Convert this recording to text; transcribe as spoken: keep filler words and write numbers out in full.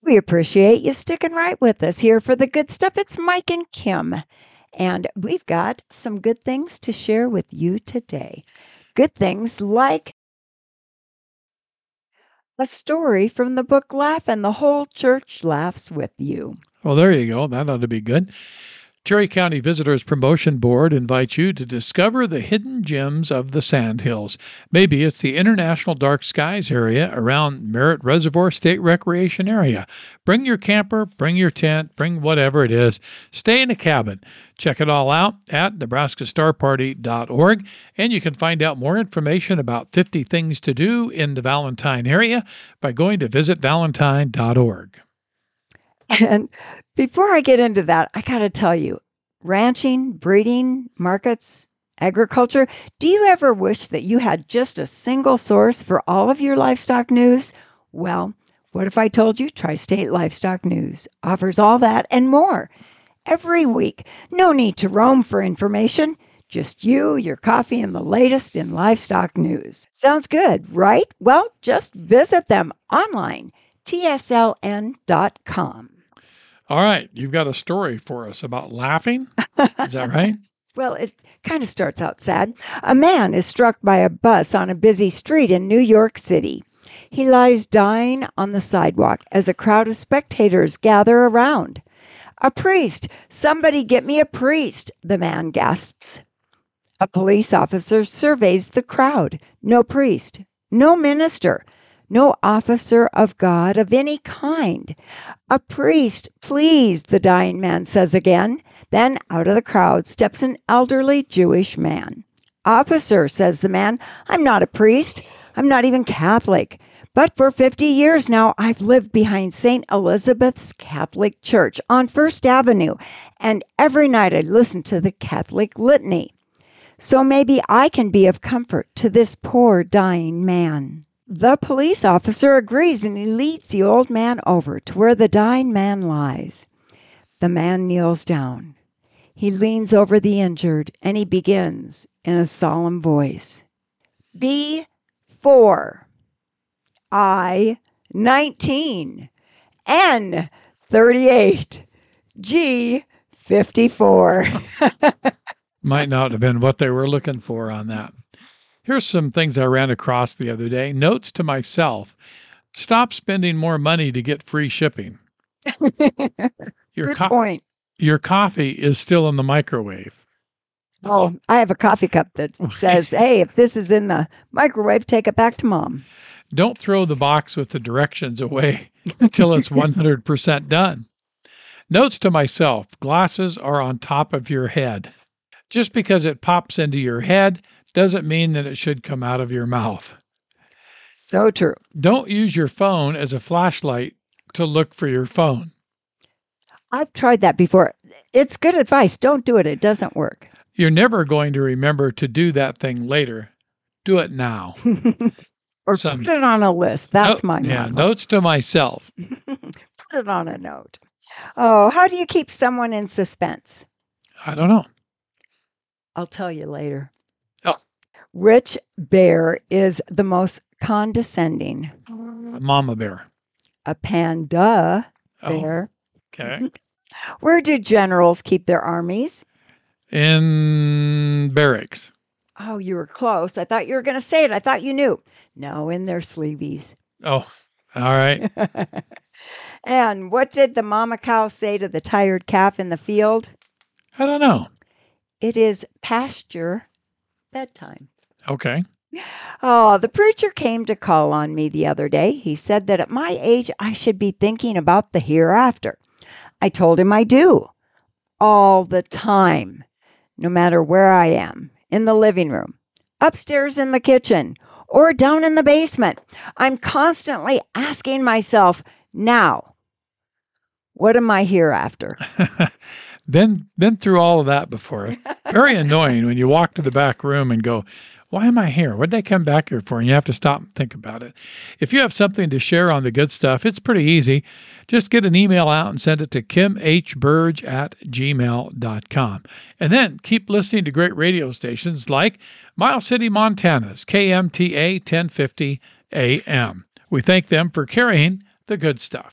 We appreciate you sticking right with us here for the good stuff. It's Mike and Kim, and we've got some good things to share with you today. Good things like a story from the book Laugh, and the whole church laughs with you. Well, there you go. That ought to be good. Cherry County Visitors Promotion Board invites you to discover the hidden gems of the Sandhills. Maybe it's the International Dark Skies area around Merritt Reservoir State Recreation Area. Bring your camper, bring your tent, bring whatever it is. Stay in a cabin. Check it all out at nebraska star party dot org, and you can find out more information about fifty things to do in the Valentine area by going to visit valentine dot org. And before I get into that, I got to tell you, ranching, breeding, markets, agriculture, do you ever wish that you had just a single source for all of your livestock news? Well, what if I told you Tri-State Livestock News offers all that and more every week? No need to roam for information. Just you, your coffee, and the latest in livestock news. Sounds good, right? Well, just visit them online, T S L N dot com. All right, you've got a story for us about laughing. Is that right? Well, it kind of starts out sad. A man is struck by a bus on a busy street in New York City. He lies dying on the sidewalk as a crowd of spectators gather around. A priest! Somebody get me a priest! The man gasps. A police officer surveys the crowd. No priest. No minister. No officer of God of any kind. A priest, please, the dying man says again. Then out of the crowd steps an elderly Jewish man. Officer, says the man, I'm not a priest. I'm not even Catholic. But for fifty years now, I've lived behind Saint Elizabeth's Catholic Church on First Avenue, and every night I listen to the Catholic litany. So maybe I can be of comfort to this poor dying man. The police officer agrees, and he leads the old man over to where the dying man lies. The man kneels down. He leans over the injured, and he begins in a solemn voice. B four, I nineteen, N thirty-eight, G fifty-four. Might not have been what they were looking for on that. Here's some things I ran across the other day. Notes to myself. Stop spending more money to get free shipping. Your Good co- point. Your coffee is still in the microwave. Oh, I have a coffee cup that says, hey, if this is in the microwave, take it back to mom. Don't throw the box with the directions away until it's one hundred percent done. Notes to myself. Glasses are on top of your head. Just because it pops into your head doesn't mean that it should come out of your mouth. So true. Don't use your phone as a flashlight to look for your phone. I've tried that before. It's good advice. Don't do it. It doesn't work. You're never going to remember to do that thing later. Do it now. Or Some, put it on a list. That's no, my yeah, motto. notes to myself. Put it on a note. Oh, how do you keep someone in suspense? I don't know. I'll tell you later. Oh. Which bear is the most condescending? Mama bear. A panda Oh, bear. okay. Where do generals keep their armies? In barracks. Oh, you were close. I thought you were going to say it. I thought you knew. No, in their sleeveys. Oh, all right. And what did the mama cow say to the tired calf in the field? I don't know. It is pasture bedtime. Okay. Oh, the preacher came to call on me the other day. He said that at my age, I should be thinking about the hereafter. I told him I do. All the time. No matter where I am. In the living room. Upstairs in the kitchen. Or down in the basement. I'm constantly asking myself, now, what am I hereafter? been been through all of that before. Very annoying when you walk to the back room and go, why am I here? What did I come back here for? And you have to stop and think about it. If you have something to share on the good stuff, it's pretty easy. Just get an email out and send it to kim h burge at gmail dot com. And then keep listening to great radio stations like Miles City, Montana's K M T A ten fifty A M. We thank them for carrying the good stuff.